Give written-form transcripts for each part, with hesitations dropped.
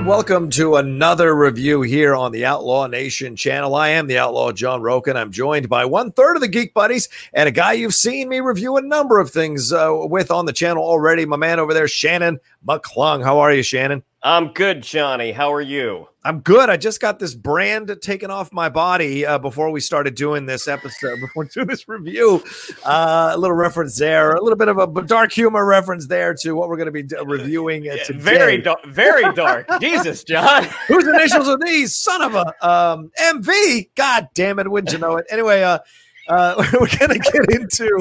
welcome to another review here on the Outlaw Nation channel. I am the Outlaw John Roken. I'm joined by 1/3 of the Geek Buddies and a guy you've seen me review a number of things with on the channel already. My man over there, Shannon McClung. How are you, Shannon? I'm good, Johnny. How are you? I'm good. I just got this brand taken off my body before we started doing this episode, before doing this review. A little reference there, a little bit of a dark humor reference there to what we're going to be reviewing today. Very dark. Jesus, John. Whose initials are these? Son of a MV. God damn it. Wouldn't you know it? Anyway, we're gonna get into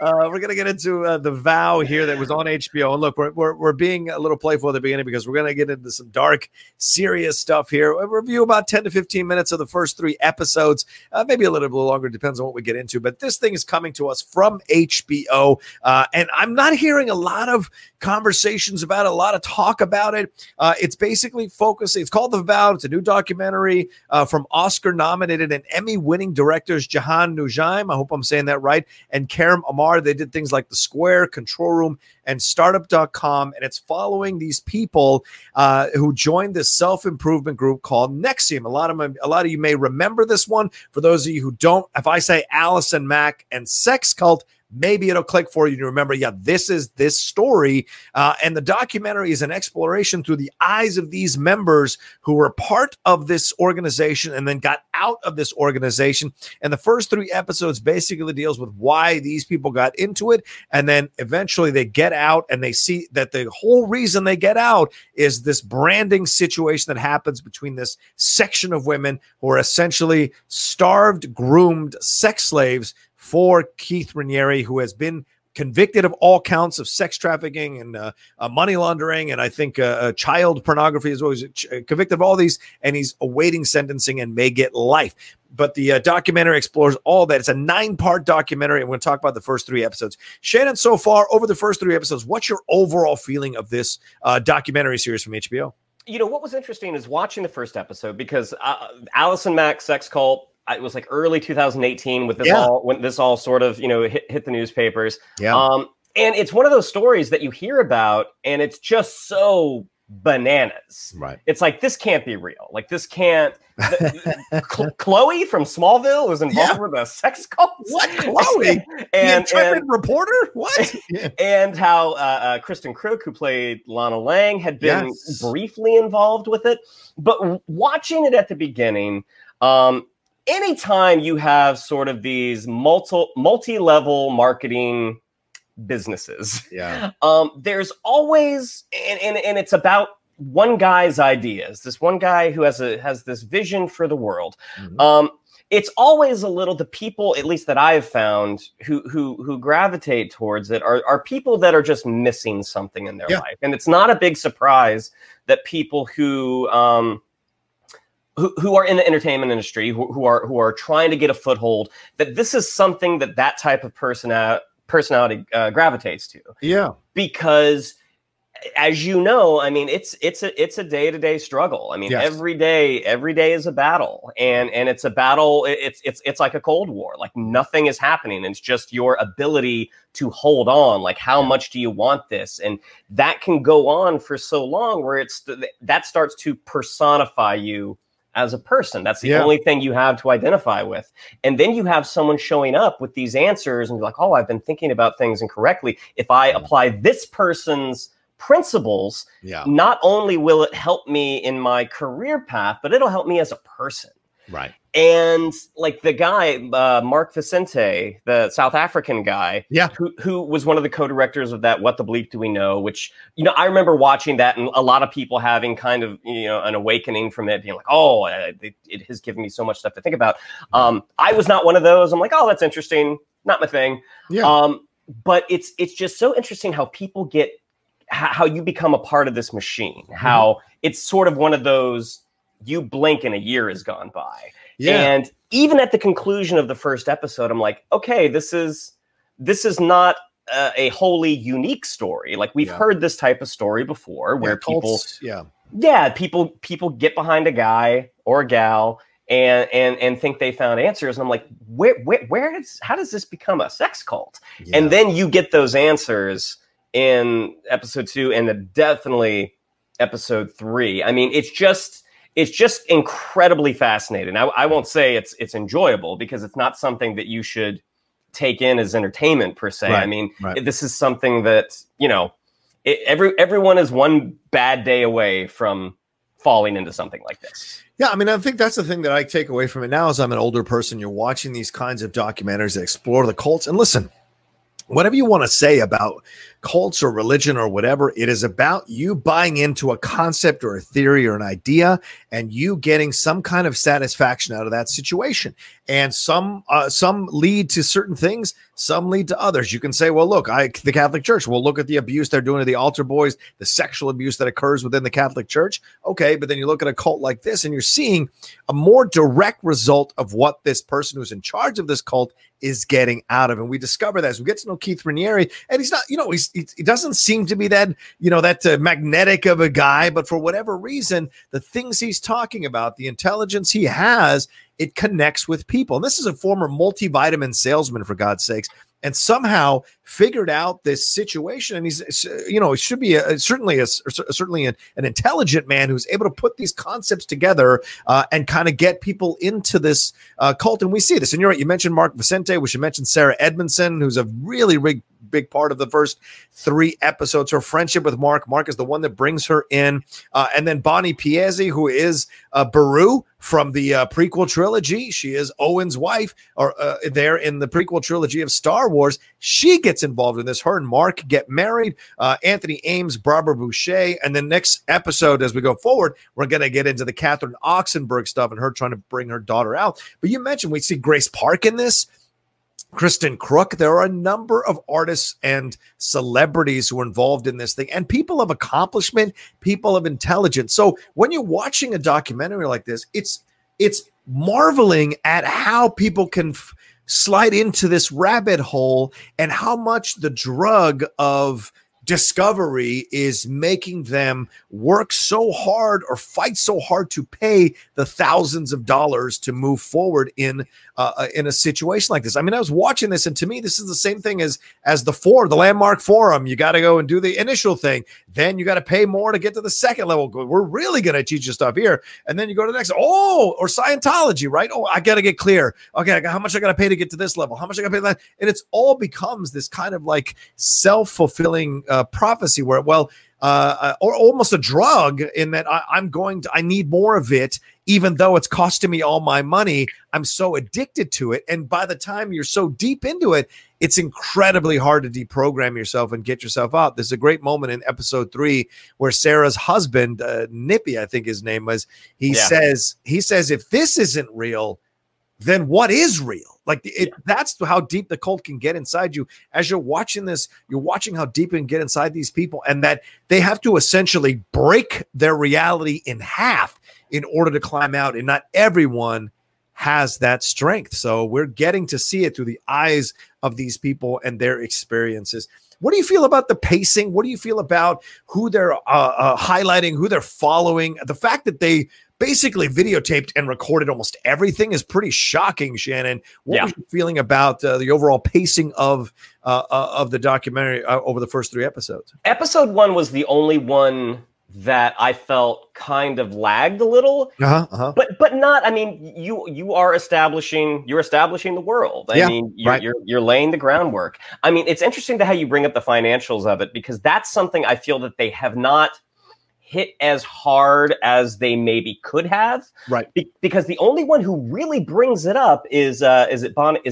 The Vow here that was on HBO. And look, we're being a little playful at the beginning because we're gonna get into some dark, serious stuff here. We'll review about 10 to 15 minutes of the first 3 episodes, maybe a little bit longer, depends on what we get into. But this thing is coming to us from HBO, and I'm not hearing a lot of conversations about it, a lot of talk about it. It's basically focusing. It's called The Vow. It's a new documentary from Oscar-nominated and Emmy-winning directors Jahan Noujaim, I hope I'm saying that right, and Karim Amar. They did things like The Square, Control Room, and Startup.com, and it's following these people who joined this self-improvement group called NXIVM. A lot of you may remember this one. For those of you who don't, if I say Allison Mack and Sex Cult, maybe it'll click for you to remember, yeah, this is this story. And the documentary is an exploration through the eyes of these members who were part of this organization and then got out of this organization. And the first 3 episodes basically deals with why these people got into it. And then eventually they get out and they see that the whole reason they get out is this branding situation that happens between this section of women who are essentially starved, groomed sex slaves for Keith Raniere, who has been convicted of all counts of sex trafficking and money laundering, and I think child pornography as well. He's convicted of all these, and he's awaiting sentencing and may get life. But the documentary explores all that. It's a 9-part documentary, and we're going to talk about the first 3 episodes. Shannon, so far, over the first 3 episodes, what's your overall feeling of this documentary series from HBO? You know, what was interesting is watching the first episode, because Allison Mack, Sex Cult, it was like early 2018 with this when this all sort of, hit the newspapers. Yeah. And it's one of those stories that you hear about and it's just so bananas. Right. It's like, this can't be real. Like, this can't. Chloe from Smallville was involved with a sex cult. What? Chloe? And the intrepid reporter? What? And how Kristen Crook, who played Lana Lang, had been briefly involved with it. But watching it at the beginning, anytime you have sort of these multi-level marketing businesses, there's always, and it's about one guy's ideas. This one guy who has this vision for the world. Mm-hmm. It's always a little, the people, at least that I've found, who gravitate towards it are people that are just missing something in their life, and it's not a big surprise that people who are in the entertainment industry, who are trying to get a foothold, that this is something that type of personality gravitates to. Yeah, because as you know, I mean, it's a day-to-day struggle. I mean, every day is a battle, and it's a battle. It's like a Cold War. Like, nothing is happening. It's just your ability to hold on. Like, how much do you want this? And that can go on for so long, where that starts to personify you as a person. That's the only thing you have to identify with. And then you have someone showing up with these answers and be like, oh, I've been thinking about things incorrectly. If I apply this person's principles, not only will it help me in my career path, but it'll help me as a person. Right. And like the guy, Mark Vicente, the South African guy, who was one of the co-directors of that What the Bleep Do We Know, which, I remember watching that and a lot of people having kind of, an awakening from it, being like, oh, it has given me so much stuff to think about. I was not one of those. I'm like, oh, that's interesting. Not my thing. Yeah. But it's just so interesting how people how you become a part of this machine, how it's sort of one of those, you blink and a year has gone by. Yeah. And even at the conclusion of the first episode, I'm like, okay, this is not a wholly unique story. Like, we've heard this type of story before, where people get behind a guy or a gal and think they found answers. And I'm like, how does this become a sex cult? Yeah. And then you get those answers in episode 2, and definitely episode 3. I mean, it's just incredibly fascinating. I won't say it's enjoyable, because it's not something that you should take in as entertainment per se. Right, I mean, right. this is something that, everyone is one bad day away from falling into something like this. Yeah, I mean, I think that's the thing that I take away from it now. As I'm an older person, you're watching these kinds of documentaries that explore the cults. And listen, whatever you want to say about cults or religion or whatever, it is about you buying into a concept or a theory or an idea, and you getting some kind of satisfaction out of that situation. And some lead to certain things, some lead to others. You can say, well, look, the Catholic Church, well, look at the abuse they're doing to the altar boys, the sexual abuse that occurs within the Catholic Church. Okay, but then you look at a cult like this, and you're seeing a more direct result of what this person who's in charge of this cult is getting out of. And we discover that as we get to know Keith Raniere, and he's not, he doesn't seem to be that, magnetic of a guy, but for whatever reason, the things he's talking about, the intelligence he has, it connects with people. And this is a former multivitamin salesman, for God's sakes, and somehow figured out this situation. And he's, he should be certainly an intelligent man who's able to put these concepts together and kind of get people into this cult. And we see this. And you're right. You mentioned Mark Vicente. We should mention Sarah Edmondson, who's a really big part of the first 3 episodes. Her friendship with Mark is the one that brings her in. And then Bonnie Piazzi, who is Beru from the prequel trilogy. She is Owen's wife, or there in the prequel trilogy of Star Wars. She gets involved in this. Her and Mark get married. Anthony Ames, Barbara Boucher. And then next episode, as we go forward, we're going to get into the Catherine Oxenberg stuff and her trying to bring her daughter out. But you mentioned we see Grace Park in this. Kristen Crook. There are a number of artists and celebrities who are involved in this thing, and people of accomplishment, people of intelligence. So when you're watching a documentary like this, it's marveling at how people can slide into this rabbit hole, and how much the drug of discovery is making them work so hard or fight so hard to pay the thousands of dollars to move forward in a situation like this. I mean, I was watching this, and to me, this is the same thing as the Landmark Forum. You got to go and do the initial thing. Then you got to pay more to get to the second level. We're really going to teach you stuff here. And then you go to the next. Oh, or Scientology, right? Oh, I got to get clear. Okay, how much I got to pay to get to this level? How much I got to pay that? And it's all becomes this kind of like self-fulfilling prophecy where, or almost a drug, in that I need more of it, even though it's costing me all my money. I'm so addicted to it. And by the time you're so deep into it, it's incredibly hard to deprogram yourself and get yourself out. There's a great moment in episode 3 where Sarah's husband, Nippy, I think his name was, he says, if this isn't real, then what is real? Like that's how deep the cult can get inside you. As you're watching this, you're watching how deep it can get inside these people, and that they have to essentially break their reality in half in order to climb out. And not everyone has that strength. So we're getting to see it through the eyes of these people and their experiences. What do you feel about the pacing? What do you feel about who they're highlighting, who they're following? The fact that they basically videotaped and recorded almost everything is pretty shocking, Shannon. What was you feeling about the overall pacing of the documentary over the first 3 episodes? Episode 1 was the only one that I felt kind of lagged a little, but not. I mean, you're establishing the world. I mean, you're laying the groundwork. I mean, it's interesting to how you bring up the financials of it, because that's something I feel that they have not hit as hard as they maybe could have. Right. Because the only one who really brings it up is it Bonnie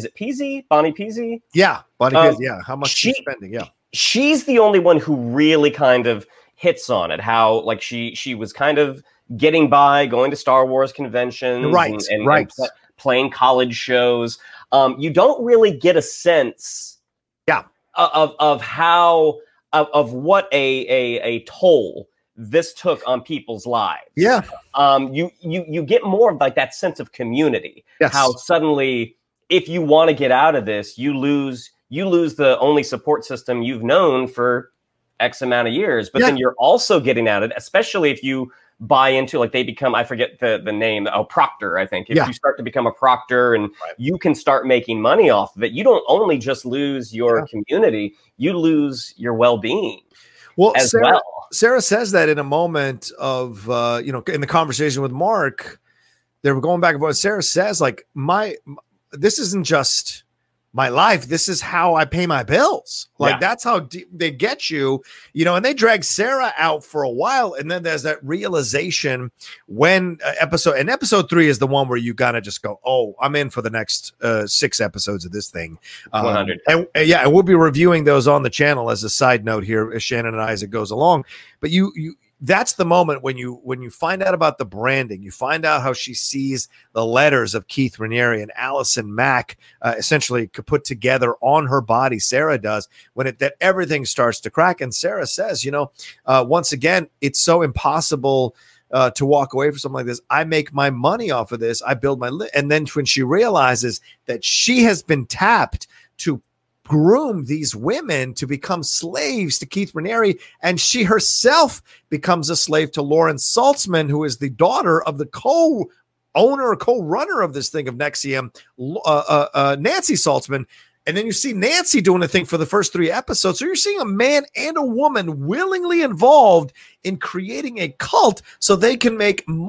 Piazzi? Yeah, Bonnie Piazzi. Yeah. How much she's spending? Yeah. She's the only one who really kind of hits on it. How like she was kind of getting by, going to Star Wars conventions, and playing college shows. You don't really get a sense, of how what a toll this took on people's lives. Yeah. You get more of like that sense of community. Yes. How suddenly, if you want to get out of this, you lose the only support system you've known for X amount of years. But then you're also getting out of it, especially if you buy into, like, they become, I forget the name, proctor, I think. If you start to become a proctor and you can start making money off of it, you don't only just lose your community, you lose your well-being as well. Sarah says that in a moment of, in the conversation with Mark, they were going back and forth. Sarah says, like, this isn't just my life. This is how I pay my bills. Like, that's how deep they get you, and they drag Sarah out for a while. And then there's that realization when episode 3 is the one where you gotta just go, oh, I'm in for the next 6 episodes of this thing. 100. And we'll be reviewing those on the channel as a side note here, Shannon and I, as it goes along. But that's the moment when you find out about the branding, you find out how she sees the letters of Keith Raniere and Allison Mack essentially put together on her body. Sarah does that everything starts to crack. And Sarah says, once again, it's so impossible to walk away from something like this. I make my money off of this. I build and then when she realizes that she has been tapped to groom these women to become slaves to Keith Raniere, and she herself becomes a slave to Lauren Saltzman, who is the daughter of the co-owner or co-runner of this thing of NXIVM, Nancy Saltzman. And then you see Nancy doing the thing for the first 3 episodes. So you're seeing a man and a woman willingly involved in creating a cult so they can make I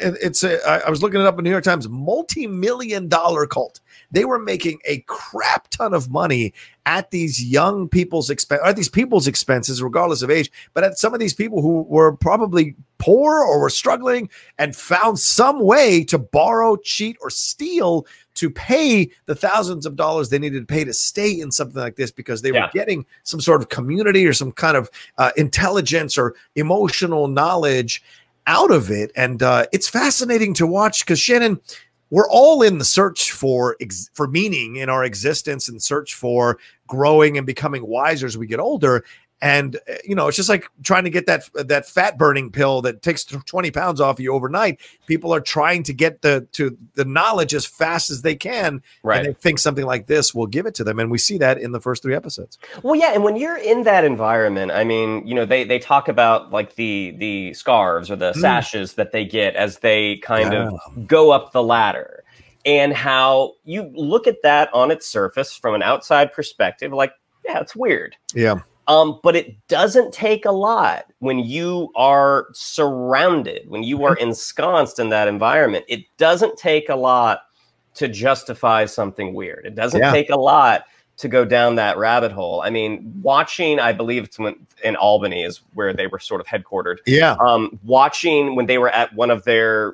was looking it up in the New York Times, multi-million-dollar cult. They were making a crap ton of money at these young people's expenses, regardless of age, but at some of these people who were probably poor or were struggling and found some way to borrow, cheat, or steal to pay the thousands of dollars they needed to pay to stay in something like this, because they were getting some sort of community or some kind of intelligence or emotional knowledge out of it. And it's fascinating to watch because, Shannon, we're all in the search for meaning in our existence and search for growing and becoming wiser as we get older. And, it's just like trying to get that fat burning pill that takes 20 pounds off you overnight. People are trying to get to the knowledge as fast as they can. Right. And they think something like this will give it to them. And we see that in the first 3 episodes. Well, yeah. And when you're in that environment, I mean, they talk about like the scarves or the sashes that they get as they kind of go up the ladder, and how you look at that on its surface from an outside perspective, like, yeah, it's weird. Yeah. But it doesn't take a lot when you are surrounded, when you are ensconced in that environment. It doesn't take a lot to justify something weird. It doesn't take a lot to go down that rabbit hole. I mean, watching, I believe it's in Albany is where they were sort of headquartered. Yeah. Watching when they were at one of their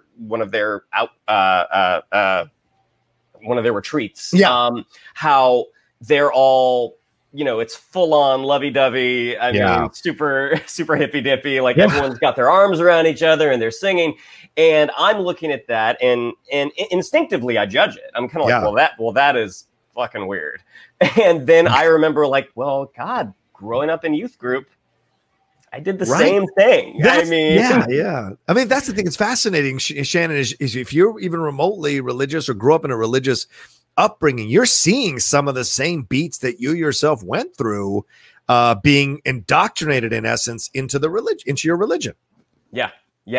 retreats. Yeah. How they're all, it's full on lovey dovey. I mean, super, super hippy dippy. Like everyone's got their arms around each other and they're singing. And I'm looking at that and instinctively I judge it. I'm kind of like, that is fucking weird. And then I remember like, well, God, growing up in youth group, I did the same thing. I mean, I mean, that's the thing. It's fascinating, Shannon, is if you're even remotely religious or grew up in a religious upbringing, you're seeing some of the same beats that you yourself went through, being indoctrinated in essence into your religion. Yeah.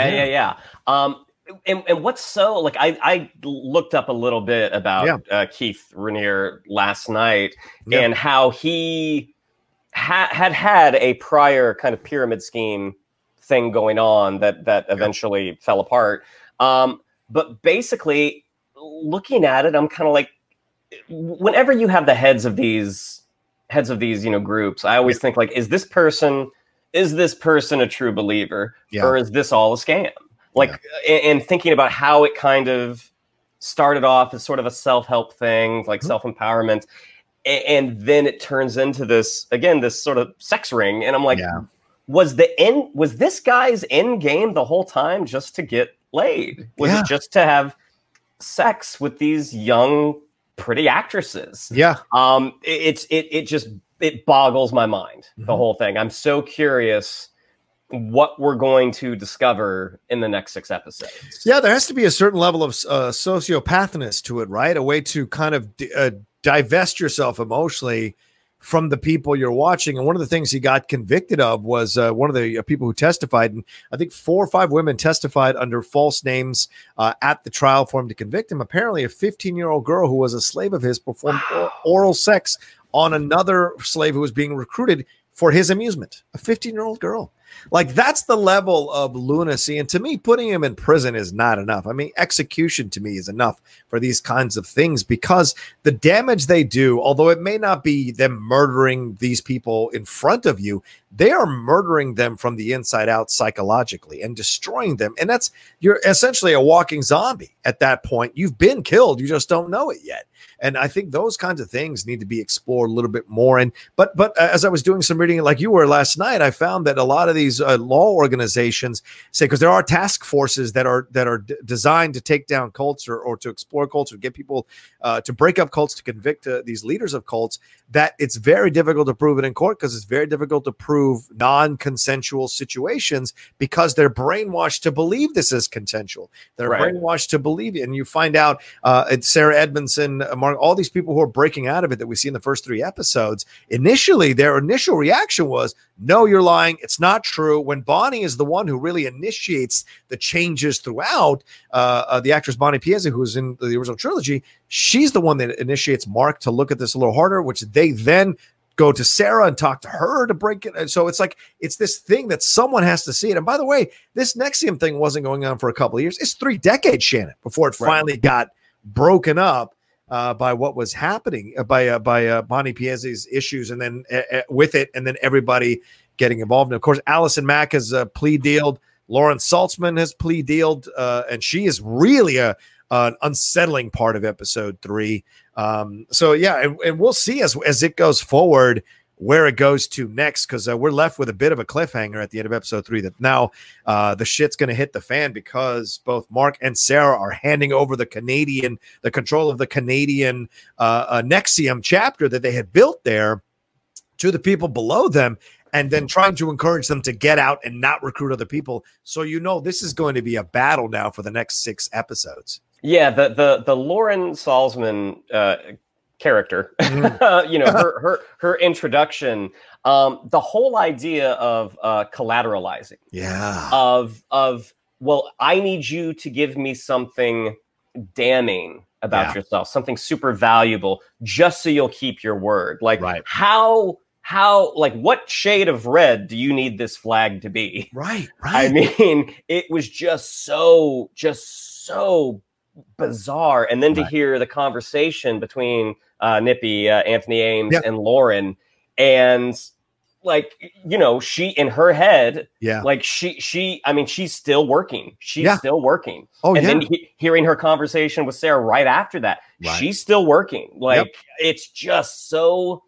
And what's so like, I looked up a little bit about Keith Raniere last night and how he had a prior kind of pyramid scheme thing going on that eventually fell apart. But basically looking at it, I'm kind of like, whenever you have the heads of these, groups, I always think like, is this person a true believer or is this all a scam? Like, and thinking about how it kind of started off as sort of a self-help thing, like self-empowerment. And then it turns into this sort of sex ring. And I'm like, was this guy's end game the whole time just to get laid? Was it just to have sex with these young, pretty actresses? It boggles my mind, the whole thing. I'm so curious what we're going to discover in the next 6 episodes. There has to be a certain level of sociopathness to it, right? A way to kind of divest yourself emotionally from the people you're watching. And one of the things he got convicted of was one of the people who testified, and I think 4 or 5 women testified under false names at the trial for him to convict him. Apparently a 15-year-old girl who was a slave of his performed oral sex on another slave who was being recruited for his amusement. A 15-year-old girl. Like, that's the level of lunacy. And to me, putting him in prison is not enough. I mean, execution to me is enough for these kinds of things, because the damage they do, although it may not be them murdering these people in front of you, they are murdering them from the inside out psychologically and destroying them. And you're essentially a walking zombie at that point. You've been killed. You just don't know it yet. And I think those kinds of things need to be explored a little bit more. And but as I was doing some reading, like you were last night, I found that a lot of these law organizations say, because there are task forces that are designed to take down cults or to explore cults, or get people to break up cults, to convict these leaders of cults, that it's very difficult to prove it in court, because it's very difficult to prove non-consensual situations, because they're brainwashed to believe this is consensual. They're brainwashed to believe it. And you find out Sarah Edmondson, all these people who are breaking out of it that we see in the first 3 episodes, initially their initial reaction was, no, you're lying, it's not true. When Bonnie is the one who really initiates the changes throughout, the actress Bonnie Piesse, who's in the original trilogy, she's the one that initiates Mark to look at this a little harder, which they then go to Sarah and talk to her to break it. And so it's like, it's this thing that someone has to see it. And by the way, this NXIVM thing wasn't going on for a couple of years. It's 3 decades, Shannon, before it finally got broken up by what was happening, by Bonnie Piesse's issues, and then with it, and then everybody getting involved. And of course, Allison Mack has plea dealed. Lauren Saltzman has plea dealed, and she is really an unsettling part of episode 3. So yeah, and we'll see as it goes forward where it goes to next, because we're left with a bit of a cliffhanger at the end of episode 3 that now the shit's going to hit the fan, because both Mark and Sarah are handing over the control of the Canadian NXIVM chapter that they had built there to the people below them, and then trying to encourage them to get out and not recruit other people. So this is going to be a battle now for the next 6 episodes. Yeah, the Lauren Salzman character, her introduction, the whole idea of collateralizing, of well, I need you to give me something damning about yourself, something super valuable, just so you'll keep your word. Like, how like, what shade of red do you need this flag to be? Right. I mean, it was just so bizarre. And then to hear the conversation between Nippy, Anthony Ames, and Lauren, and like, she in her head, like she I mean, she's still working. She's still working. Then hearing her conversation with Sarah right after that, she's still working. Like, it's just so,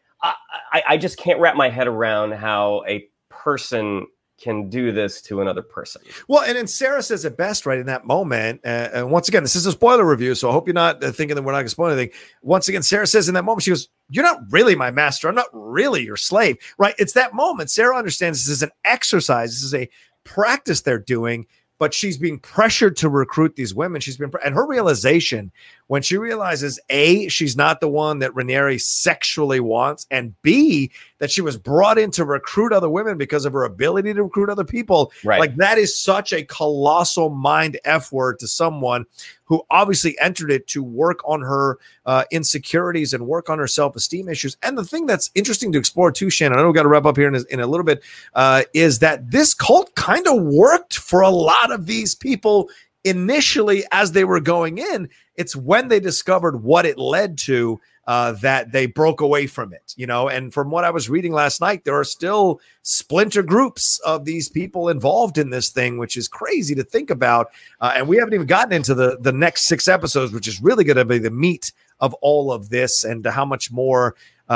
I just can't wrap my head around how a person can do this to another person. Well, and then Sarah says it best right in that moment. And once again, this is a spoiler review, so I hope you're not thinking that we're not going to spoil anything. Once again, Sarah says in that moment, she goes, "You're not really my master. I'm not really your slave." Right? It's that moment. Sarah understands this is an exercise. This is a practice they're doing, but she's being pressured to recruit these women. And her realization when she realizes, A, she's not the one that Raniere sexually wants, and B, that she was brought in to recruit other women because of her ability to recruit other people. Like, that is such a colossal mind F word to someone who obviously entered it to work on her insecurities and work on her self-esteem issues. And the thing that's interesting to explore too, Shannon, I know we've got to wrap up here in a little bit, is that this cult kind of worked for a lot of these people initially as they were going in. It's when they discovered what it led to that they broke away from it, and from what I was reading last night, there are still splinter groups of these people involved in this thing, which is crazy to think about. And we haven't even gotten into the next 6 episodes, which is really going to be the meat of all of this, and how much more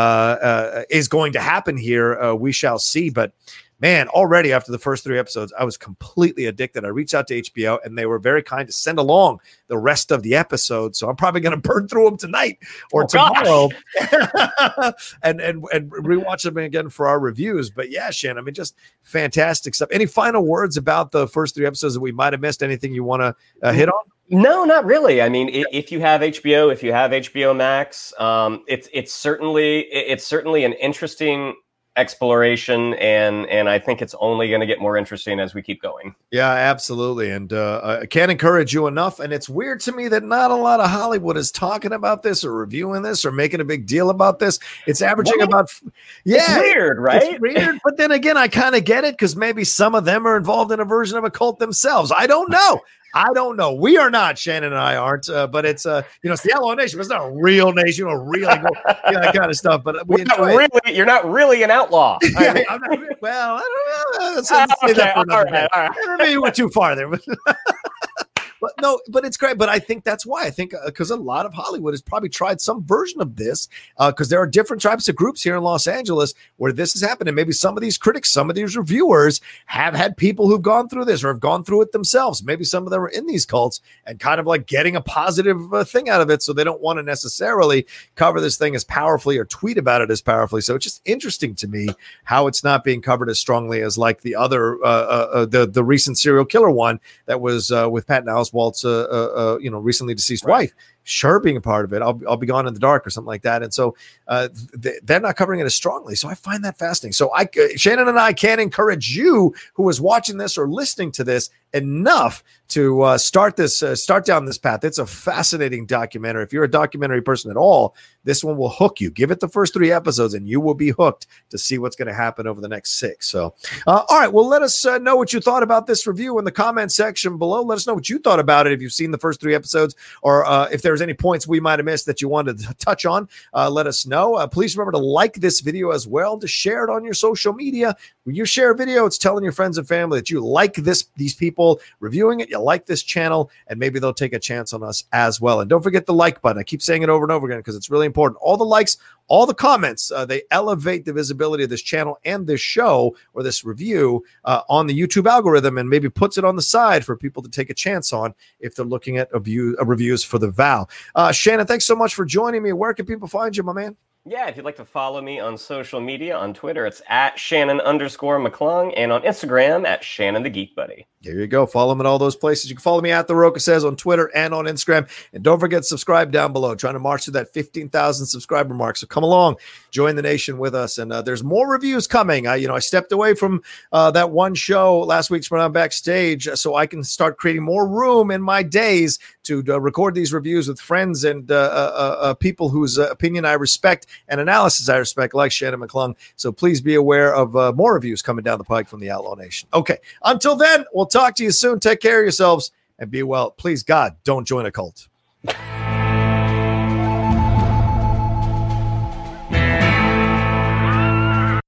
is going to happen here. We shall see. But man, already after the first 3 episodes, I was completely addicted. I reached out to HBO, and they were very kind to send along the rest of the episodes. So I'm probably going to burn through them tonight or tomorrow and rewatch them again for our reviews. But yeah, Shannon, I mean, just fantastic stuff. Any final words about the first 3 episodes that we might have missed? Anything you want to hit on? No, not really. I mean, if you have HBO, if you have HBO Max, it's certainly an interesting exploration, and I think it's only going to get more interesting as we keep going. Yeah, absolutely. And I can't encourage you enough. And it's weird to me that not a lot of Hollywood is talking about this or reviewing this or making a big deal about this. It's averaging about, it's weird, right? It's weird. But then again, I kind of get it because maybe some of them are involved in a version of a cult themselves. I don't know. We are not. Shannon and I aren't. But it's it's the Outlaw Nation. But it's not a real nation. Really go that kind of stuff. But you're not really an outlaw. Yeah, I don't know. All right. Maybe you went too far there. But it's great. But I think that's why. I think because a lot of Hollywood has probably tried some version of this because there are different types of groups here in Los Angeles where this has happened. And maybe some of these critics, some of these reviewers have had people who've gone through this or have gone through it themselves. Maybe some of them are in these cults and kind of like getting a positive thing out of it. So they don't want to necessarily cover this thing as powerfully or tweet about it as powerfully. So it's just interesting to me how it's not being covered as strongly as like the other, the recent serial killer one that was with Patton Oswalt's, recently deceased wife, sure being a part of it. I'll be gone in the dark or something like that. And so they're not covering it as strongly. So I find that fascinating. So Shannon and I can encourage you who is watching this or listening to this enough to start down this path. It's a fascinating documentary. If you're a documentary person at all, this one will hook you. Give it the first 3 episodes and you will be hooked to see what's going to happen over the next 6. So, all right. Well, let us know what you thought about this review in the comment section below. Let us know what you thought about it. If you've seen the first 3 episodes or if there's any points we might have missed that you wanted to touch on, let us know. Please remember to like this video as well, to share it on your social media. When you share a video, it's telling your friends and family that you like these people reviewing it, you like this channel, and maybe they'll take a chance on us as well. And don't forget the like button. I keep saying it over and over again because it's really important. All the likes, all the comments, they elevate the visibility of this channel and this show or this review on the YouTube algorithm, and maybe puts it on the side for people to take a chance on if they're looking at reviews for The Vow. Shannon, thanks so much for joining me. Where can people find you, my man? Yeah, if you'd like to follow me on social media, on Twitter, it's at Shannon_McClung, and on Instagram at Shannon the Geek Buddy. There you go. Follow him at all those places. You can follow me at The Rocha Says on Twitter and on Instagram. And don't forget to subscribe down below. Trying to march to that 15,000 subscriber mark. So come along, join the nation with us. And there's more reviews coming. I stepped away from that one show last week's Run On Backstage so I can start creating more room in my days to record these reviews with friends and people whose opinion I respect and analysis I respect, like Shannon McClung. So please be aware of more reviews coming down the pike from the Outlaw Nation. Okay, until then, we'll talk to you soon. Take care of yourselves and be well. Please, God, don't join a cult.